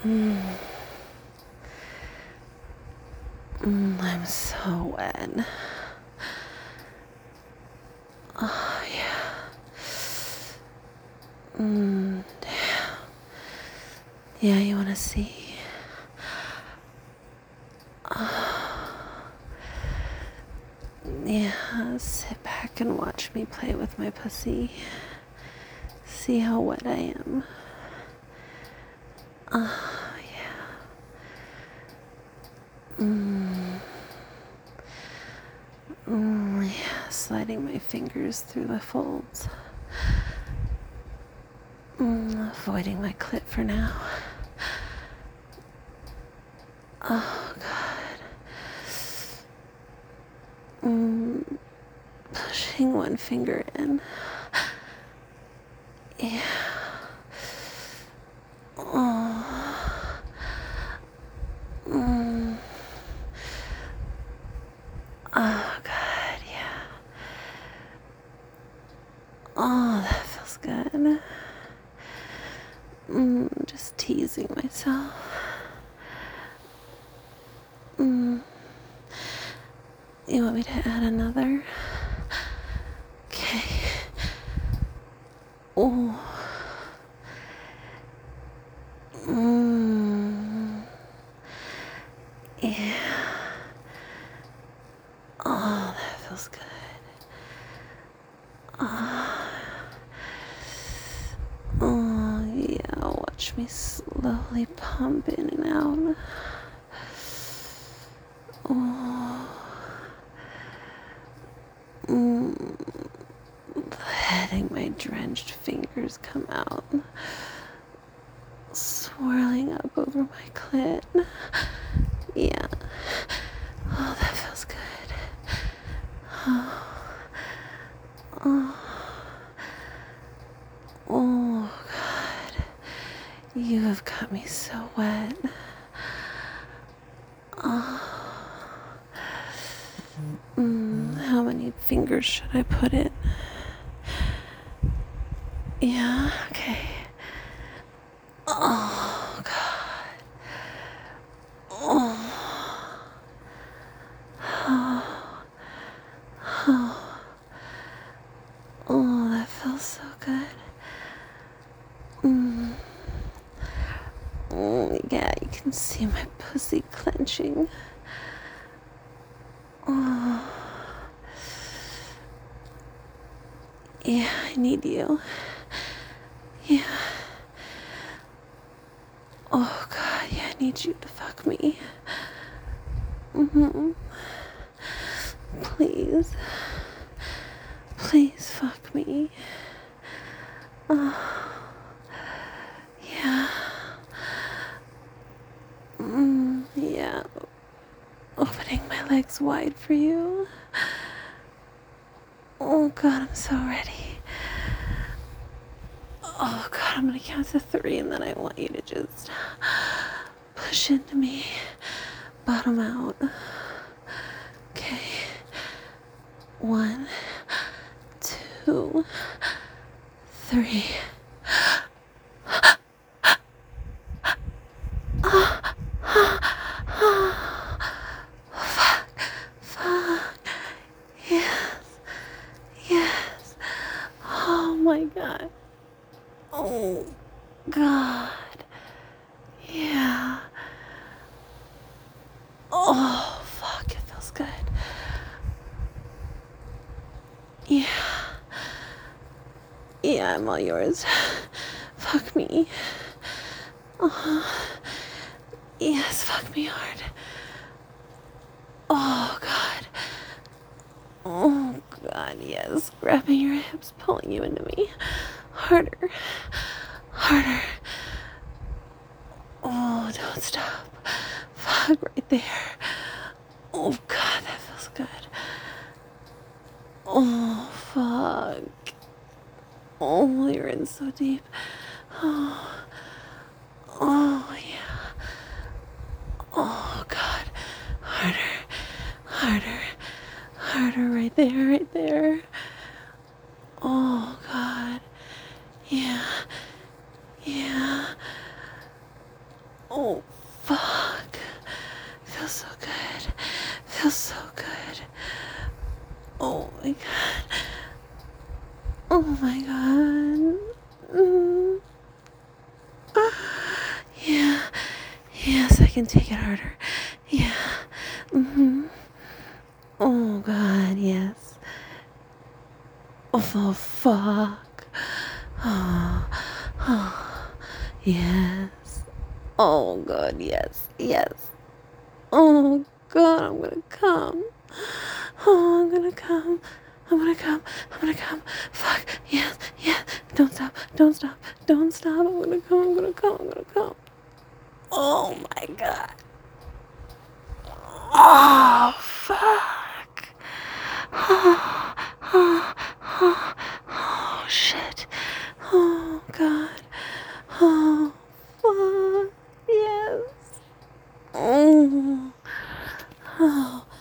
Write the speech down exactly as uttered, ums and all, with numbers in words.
Mm. Mm, I'm so wet. Oh, yeah. Mm, yeah. Yeah, you wanna see? Oh. Yeah, sit back and watch me play with my pussy. See how wet I am. Oh, yeah. Mm. Mm, yeah, sliding my fingers through the folds. Mm, avoiding my clit for now. Oh, God. Mm, pushing one finger in. Yeah. Oh. Mm. Oh, God, yeah. Oh, that feels good. Mm, just teasing myself. Mm. You want me to add another? Okay. Oh. Mm. Yeah. Oh, that feels good. Oh. Oh, yeah. Watch me slowly pump in and out. Oh. Mm. Letting my drenched fingers come out. Swirling up over my clit. Yeah. Oh, that feels good. Oh. Oh. Oh, God. You have got me so wet. Oh. Mm, how many fingers should I put in? Yeah, okay. Oh, God. Oh. Oh. Oh. Oh, that feels so good. Mm. Mm, yeah, you can see my pussy clenching. Oh. Yeah, I need you. Yeah. Oh, God, yeah, I need you to fuck me. Mm-hmm. Please. Please fuck me. Oh. Yeah. Mm, yeah. Opening my legs wide for you. Oh, God, I'm so ready. Oh, God, I'm gonna count to three, and then I want you to just push into me. Bottom out. Okay. One, two, three. Fuck. Fuck. Yes. Yes. Oh, my God. Oh, God. Yeah. Oh, fuck. It feels good. Yeah. Yeah, I'm all yours. Fuck me. Uh-huh. Yes, fuck me hard. Oh, God. Oh, God, yes. Grabbing your hips, pulling you into me. Harder. Harder. Oh, don't stop. Fuck, right there. Oh, God, that feels good. Oh, fuck. Oh, you're in so deep. Oh, oh, yeah. Oh, God. Harder. Harder. Harder, right there, right there. Oh, God. Yeah. Yeah. Oh, second, take it harder. Yeah. Mm-hmm. Oh, God, yes. Oh, fuck. Oh, oh, yes. Oh, God, yes, yes. Oh, God, I'm gonna come. Oh, I'm gonna come. I'm gonna come. I'm gonna come. Fuck. Yes, yes. Don't stop. Don't stop. Don't stop. I'm gonna come. I'm gonna come. I'm gonna come. Oh, my God. Oh, fuck. Oh, oh, oh, oh, shit. Oh, God. Oh, fuck. Yes. Oh. Oh.